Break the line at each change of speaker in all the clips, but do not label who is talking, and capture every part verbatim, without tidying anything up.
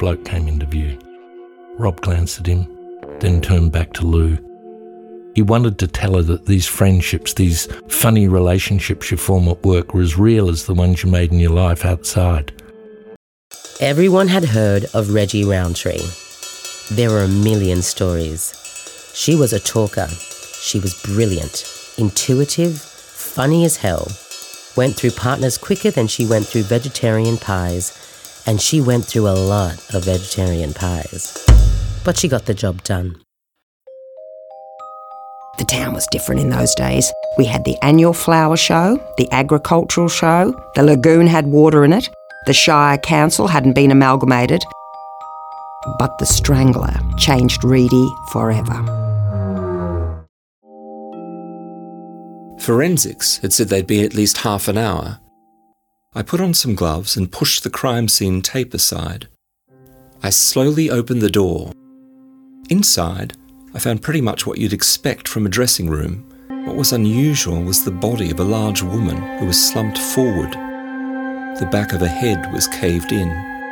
bloke came into view. Rob glanced at him, then turned back to Lou. He wanted to tell her that these friendships, these funny relationships you form at work were as real as the ones you made in your life outside.
Everyone had heard of Reggie Roundtree. There were a million stories. She was a talker. She was brilliant, intuitive, funny as hell. Went through partners quicker than she went through vegetarian pies, and she went through a lot of vegetarian pies. But she got the job done.
The town was different in those days. We had the annual flower show, the agricultural show, the lagoon had water in it, the Shire Council hadn't been amalgamated, but the Strangler changed Reedy forever.
Forensics had said they'd be at least half an hour. I put on some gloves and pushed the crime scene tape aside. I slowly opened the door. Inside, I found pretty much what you'd expect from a dressing room. What was unusual was the body of a large woman who was slumped forward. The back of her head was caved in.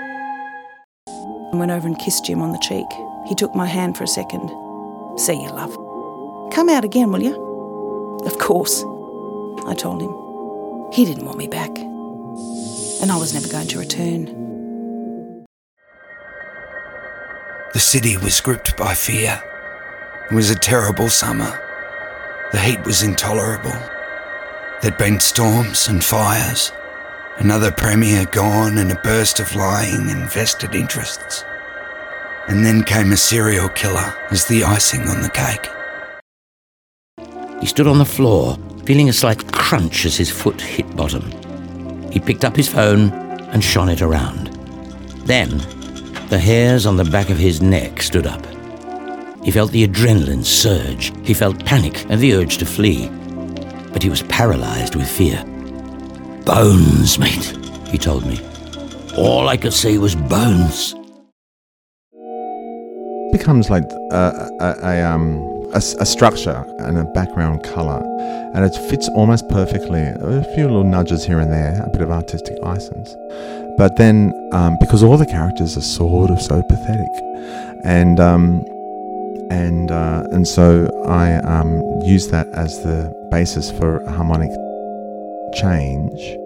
I went over and kissed Jim on the cheek. He took my hand for a second. "See you, love. Come out again, will you?" "Of course," I told him. He didn't want me back, and I was never going to return.
The city was gripped by fear. It was a terrible summer. The heat was intolerable. There'd been storms and fires, another premier gone, and a burst of lying and vested interests. And then came a serial killer as the icing on the cake.
He stood on the floor, feeling a slight crunch as his foot hit bottom. He picked up his phone and shone it around. Then, the hairs on the back of his neck stood up. He felt the adrenaline surge. He felt panic and the urge to flee. But he was paralysed with fear. "Bones, mate," he told me. All I could see was bones.
It becomes like a, a, a, um, a, a structure and a background colour, and it fits almost perfectly. A few little nudges here and there, a bit of artistic license. But then, um, because all the characters are sort of so pathetic, and um, and uh, and so I um, use that as the basis for harmonic change.